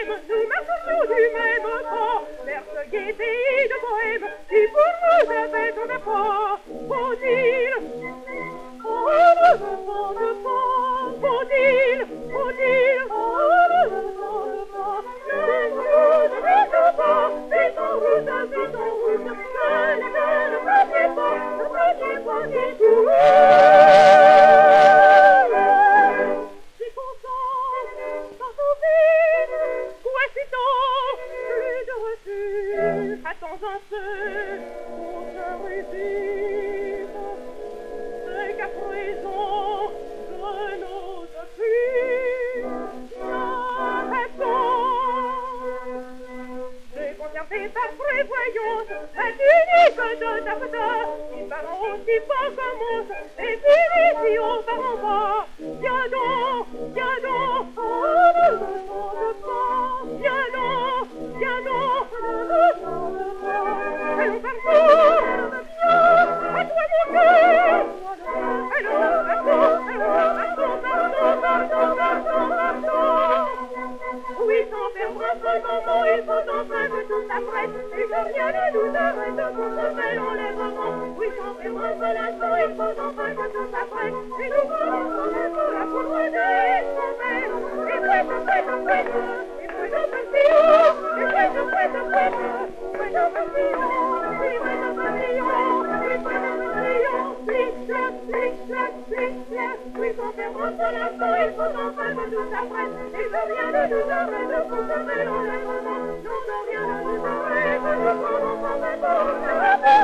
même, nous marchons sur du même pas, vers ce gai pays de Bohème, qui pour nous avait tant d'apport. Faut-il, oh, ne demande pas, faut-il, oh, ne demande pas, ne nous laisse pas, vite en route, ne partez pas du tout. Si content, sans souvine, voici donc plus de refus, attends un peu, pour se résiste, c'est qu'à présent, je n'ose plus, j'ai conservé par prévoyance cette unique de tapeteur, qui parent aussi pas commence, et finit si haut par en bas. Viens donc, oh, ne me demande pas, viens donc, ne me demande pas. Allons partout, viens, à toi mon cœur. Allons, partons. Oui, sans perdre un seul moment, il faut enfin que tout s'apprête, et que rien ne nous arrête pour ce bel enlèvement. Oui, sans perdre un seul instant, il faut enfin que tout s'apprête, et nous allons pour la poudre de Escombert. Et prête, et prête nos papillons, et prête nos papillons, et prête nos papillons, oui, sans perdre un seul instant, il faut enfin que tout s'apprête, et que rien ne nous arrête pour ce bel enlèvement. Non, que rien ne nous arrête, nous prenons pas maintenant.